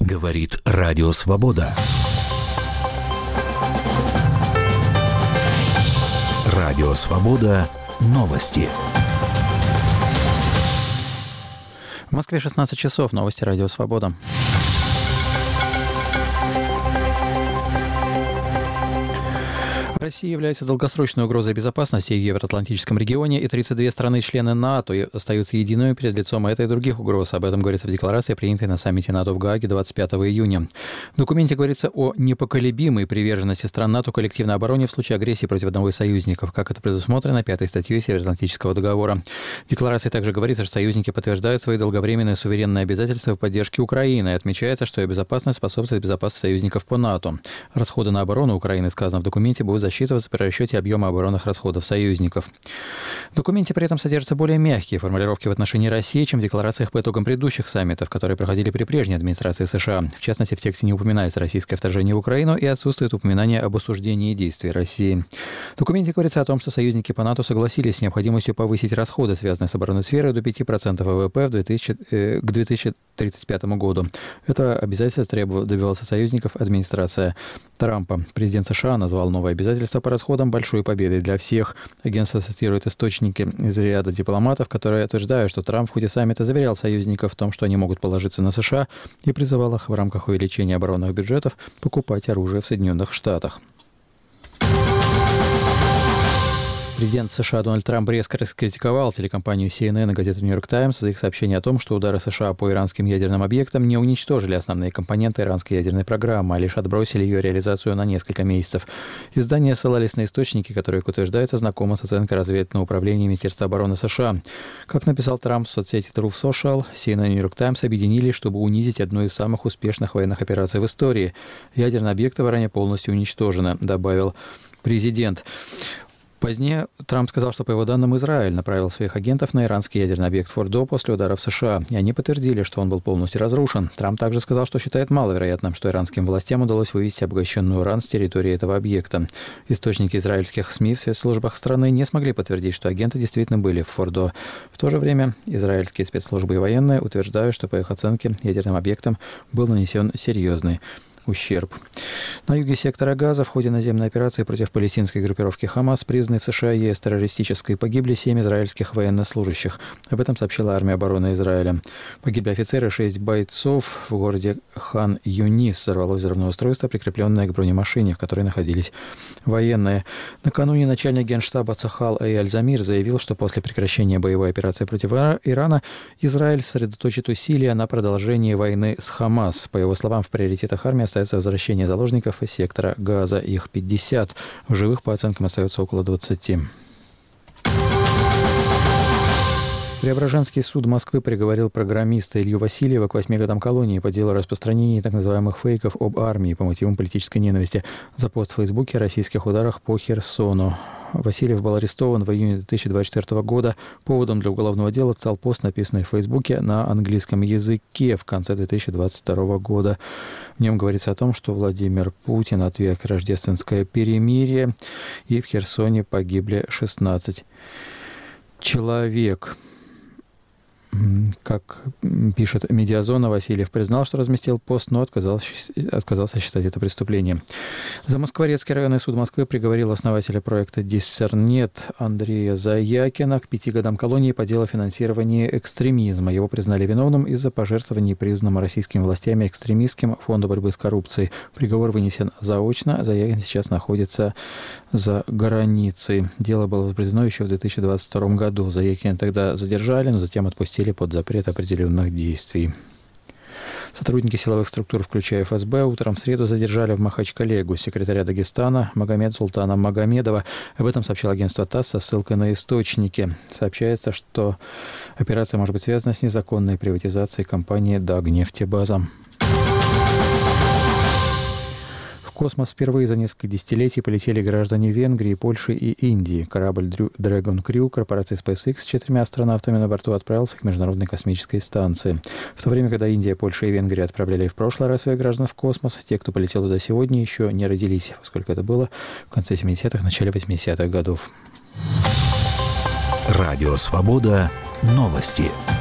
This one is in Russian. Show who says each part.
Speaker 1: Говорит Радио Свобода. Радио Свобода. Новости.
Speaker 2: В Москве 16 часов. Новости Радио Свобода. Россия является долгосрочной угрозой безопасности в евроатлантическом регионе, и 32 страны-члены НАТО остаются едиными перед лицом этой и других угроз. Об этом говорится в декларации, принятой на саммите НАТО в Гааге 25 июня. В документе говорится о непоколебимой приверженности стран НАТО коллективной обороне в случае агрессии против одного из союзников, как это предусмотрено 5-й статьей Североатлантического договора. В декларации также говорится, что союзники подтверждают свои долговременные суверенные обязательства в поддержке Украины, и отмечается, что ее безопасность способствует безопасности союзников по НАТО. Расходы на оборону Украины, сказано в документе, будут засчитываться при расчете объема оборонных расходов союзников. В документе при этом содержатся более мягкие формулировки в отношении России, чем в декларациях по итогам предыдущих саммитов, которые проходили при прежней администрации США. В частности, в тексте не упоминается российское вторжение в Украину и отсутствует упоминание об осуждении действий России. В документе говорится о том, что союзники по НАТО согласились с необходимостью повысить расходы, связанные с оборонной сферой, до 5% ВВП к 2035 году. Это обязательство добивался союзников администрация Трампа. Президент США назвал новое обязательство по расходам большой победой для всех. Агентство цитирует источники из ряда дипломатов, которые утверждают, что Трамп в ходе саммита заверял союзников в том, что они могут положиться на США, и призывал их в рамках увеличения оборонных бюджетов покупать оружие в Соединенных Штатах. Президент США Дональд Трамп резко раскритиковал телекомпанию CNN и газету «Нью-Йорк Таймс» за их сообщение о том, что удары США по иранским ядерным объектам не уничтожили основные компоненты иранской ядерной программы, а лишь отбросили ее реализацию на несколько месяцев. Издания ссылались на источники, которые, как утверждается, знакомы с оценкой разведывательного управления Министерства обороны США. Как написал Трамп в соцсети Truth Social, CNN и «Нью-Йорк Таймс» объединились, чтобы унизить одну из самых успешных военных операций в истории. Ядерные объекты в Иране полностью уничтожены, добавил президент. Позднее Трамп сказал, что, по его данным, Израиль направил своих агентов на иранский ядерный объект Фордо после ударов США, и они подтвердили, что он был полностью разрушен. Трамп также сказал, что считает маловероятным, что иранским властям удалось вывести обогащенный уран с территории этого объекта. Источники израильских СМИ в спецслужбах страны не смогли подтвердить, что агенты действительно были в Фордо. В то же время израильские спецслужбы и военные утверждают, что, по их оценке, ядерным объектам был нанесен серьезный ущерб. На юге сектора Газа в ходе наземной операции против палестинской группировки «Хамас», признанной в США и ЕС террористической, погибли 7 израильских военнослужащих. Об этом сообщила армия обороны Израиля. Погибли офицеры, 6 бойцов. В городе Хан-Юнис взорвалось взрывное устройство, прикрепленное к бронемашине, в которой находились военные. Накануне начальник генштаба Цахал Аль-Замир заявил, что после прекращения боевой операции против Ирана Израиль сосредоточит усилия на продолжении войны с Хамас. По его словам, в приоритетах армии остается возвращение заложников из сектора Газа. Их 50. В живых, по оценкам, остается около 20. Преображенский суд Москвы приговорил программиста Илью Васильева к 8 годам колонии по делу о распространении так называемых фейков об армии по мотивам политической ненависти за пост в Фейсбуке о российских ударах по Херсону. Васильев был арестован в июне 2024 года. Поводом для уголовного дела стал пост, написанный в Фейсбуке на английском языке в конце 2022 года. В нем говорится о том, что Владимир Путин отверг рождественское перемирие, и в Херсоне погибли 16 человек. Как пишет «Медиазона», Васильев признал, что разместил пост, но отказался считать это преступлением. Замоскворецкий районный суд Москвы приговорил основателя проекта «Диссернет» Андрея Заякина к 5 годам колонии по делу финансирования экстремизма. Его признали виновным из-за пожертвований признанным российскими властями экстремистским Фонду борьбы с коррупцией. Приговор вынесен заочно. Заякин сейчас находится за границей. Дело было возбуждено еще в 2022 году. Заякина тогда задержали, но затем отпустили под запрет определенных действий. Сотрудники силовых структур, включая ФСБ, утром в среду задержали в Махачкале госсекретаря Дагестана Магомед Султана Магомедова. Об этом сообщило агентство ТАСС со ссылкой на источники. Сообщается, что операция может быть связана с незаконной приватизацией компании «Дагнефтебаза». В космос впервые за несколько десятилетий полетели граждане Венгрии, Польши и Индии. Корабль Dragon Crew корпорации SpaceX с 4 астронавтами на борту отправился к Международной космической станции. В то время, когда Индия, Польша и Венгрия отправляли в прошлый раз своих граждан в космос, те, кто полетел туда сегодня, еще не родились, поскольку это было в конце 70-х, начале 80-х годов.
Speaker 1: Радио «Свобода». Новости.